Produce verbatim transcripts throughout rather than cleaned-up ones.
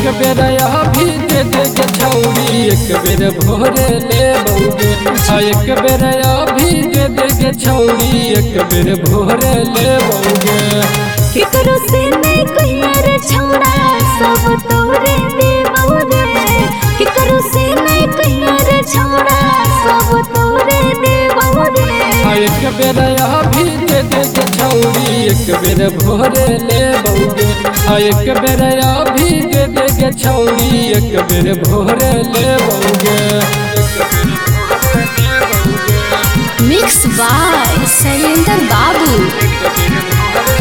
बेर अभी दे दे के छौरी एक बेर भोरे ले बउगे। एक बेर अभी दे दे के छौरी एक बेर भोरे ले बउगे। केकरो से नहीं कहिया रे छौड़ा सब तोरे देबौ रे। केकरो से नहीं कहिया रे छौड़ा सब तोरे देबौ रे। एक बेर अभी दे दे के छौरी एक बेर भोरे ले बउगे। एक बेर अभी दे दे के छौरी एक बेर भोरे ले बउगे। मिक्स बाय शैलेंद्र बाबू।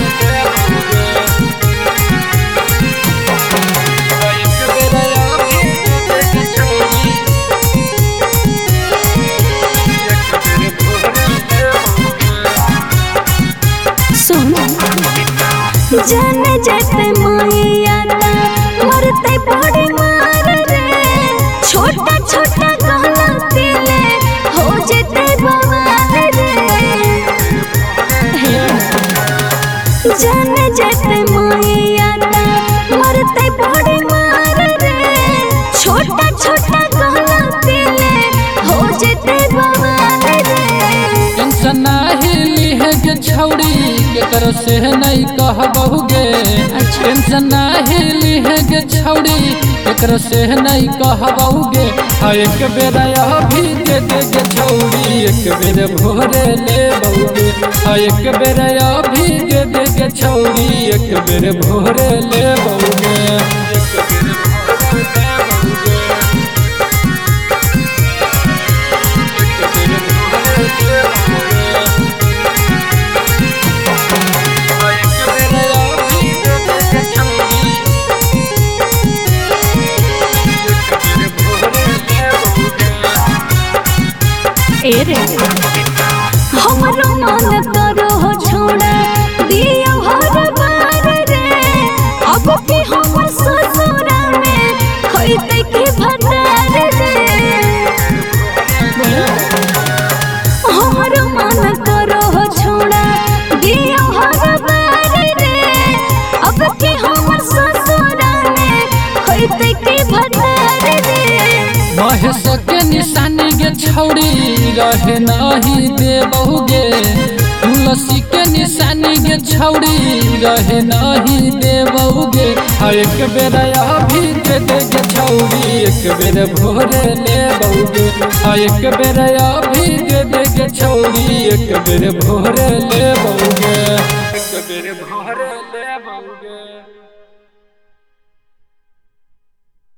सुन जाने जैसे मैया मरते बड़े मार रे। छोटा छोटा गलती ले हो जेते बवाल रे। जाने जैसे मैया मरते बड़े मार रे। छोटा छोटा गलती ले हो जेते बवाल रे। टेंशन नाही लीहे के छौरी केकरो से नहीं कहबहुगे। टेंशन नाही लीहे के छौरी केकरो से नहीं कहबहुगे। एक बेर अभी दे दे के छौरी एक बेर भोरे ले बउगे। एक बेर अभी दे दे के छौरी एक बेर भोरे ले बउगे। हमरो मन करो हो छोड़ा दिया हर बार रे। अब के हमर ससुरा में खइते के भतार रे। हमरो मन करो हो छोड़ा दिया हर बार रे। अब के हमर ससुरा में खइते के भतार रे। महेश के निशानी के छौरी रहे नहीं देबहुगे। तुलसी के निशानी के छौरी रहे नहीं देबहुगे। एक बेर अभी दे दे के छौरी एक बेर भोरे ले बउगे। एक बेर अभी दे दे के छौरी एक बेर भोरे ले बउगे। एक बेर भोरे ले बउगे।